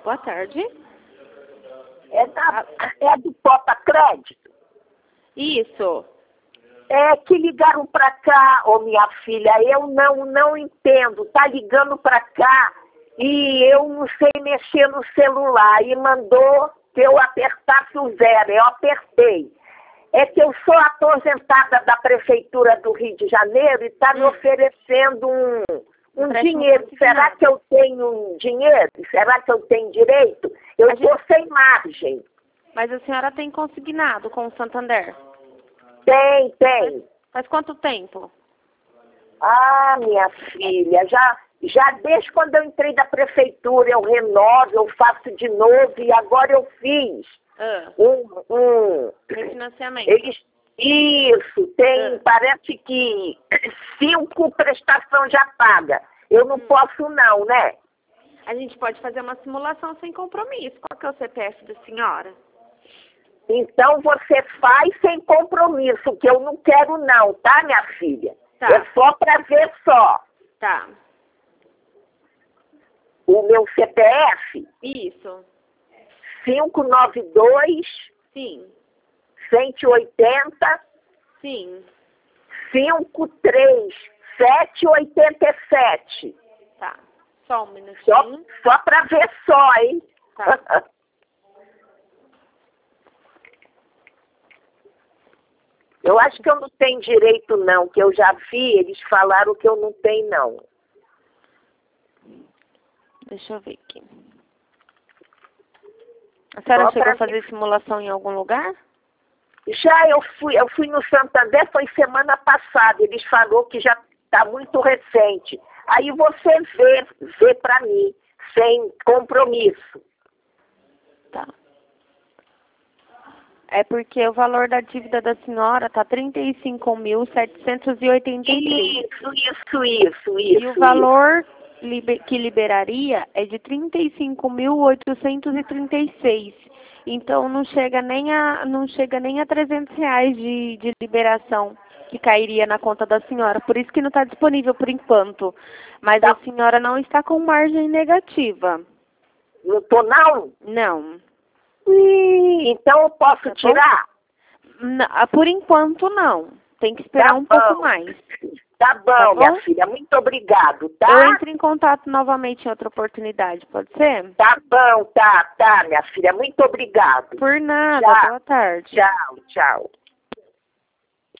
Boa tarde. É do Popa Crédito? Isso. É que ligaram pra cá, ô minha filha, eu não entendo. Tá ligando pra cá e eu não sei mexer no celular e mandou que eu apertasse o 0. Eu apertei. É que eu sou aposentada da Prefeitura do Rio de Janeiro e está me oferecendo um dinheiro. Será que eu tenho dinheiro? Será que eu tenho direito? Eu estou sem margem. Mas a senhora tem consignado com o Santander? Tem. Faz quanto tempo? Ah, minha filha, já desde quando eu entrei da Prefeitura, eu renovo, eu faço de novo e agora eu fiz. Refinanciamento. Isso, tem, parece que 5 prestações já paga. Eu não posso não, né? A gente pode fazer uma simulação sem compromisso. Qual que é o CPF da senhora? Então você faz sem compromisso, que eu não quero não, tá, minha filha? Tá. É só pra ver só. Tá. O meu CPF? Isso. 592. Sim. 180. Sim. 53787. Tá. Só um minutinho. Só pra ver só, hein? Tá. Eu acho que eu não tenho direito não, que eu já vi, eles falaram que eu não tenho não. Deixa eu ver aqui. A senhora chegou a fazer simulação em algum lugar? Já eu fui no Santander, foi semana passada, eles falaram que já está muito recente. Aí você vê para mim, sem compromisso. Tá. É porque o valor da dívida da senhora tá 35.783. Isso. E o valor que liberaria é de 35.836. Então não chega nem a R$300 de liberação que cairia na conta da senhora. Por isso que não está disponível por enquanto. Mas a senhora não está com margem negativa. Não tô não? Não. Então eu posso tirar? Por enquanto não. Tem que esperar um pouco mais. Tá bom, minha filha. Muito obrigado, tá? Eu entro em contato novamente em outra oportunidade, pode ser? Tá bom, tá, minha filha. Muito obrigado. Por nada. Tchau. Boa tarde. Tchau.